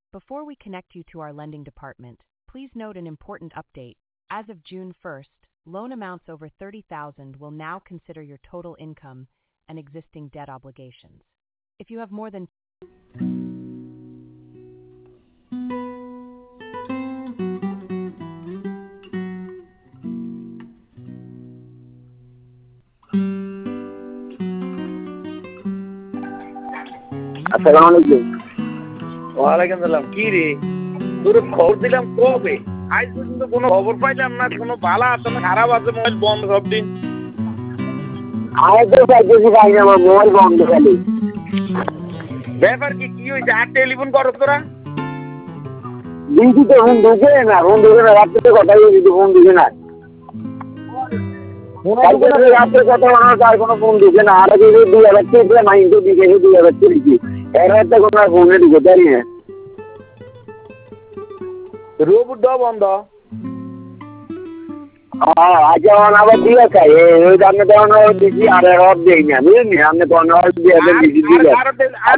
Before we connect you to our lending department, please note an important update. As of June 1st, loan amounts over $30,000 will now consider your total income and existing debt obligations. If you have more than আসসালামু ওয়ালাইকুম সালাম। কি রে, তোর খবর দিলাম কবে? আজ পর্যন্ত কোনো খবর পাইলাম না। কোনো ভালো আছে না খারাপ আছে? মোবাইল বন্ধ সব দিন। আলাইকুম। চাইতেছি ভাই, আমার মোবাইল বন্ধ খালি। ব্যাপার কি কি হয়েছে? আর টেলিফোন করো তোরা? দিদি তো ফোন ঢুকে না, রাত্রে কথা বলছি, ফোন ঢুকে না। রাত্রে কথা বলার তার কোনো ফোন ঢুকে না। আর 2000 টাকা মাইন্ড দিকে 2000 দিচ্ছি, এর একটা কোনো ফোনে ঢুকে পারি না। রোবট বন্ধ। আচ্ছা, আবার দিয়ে খাই ওই আপনি তখন দিচ্ছি, আর রব দিই না, বুঝলি? আপনি তখন দিয়ে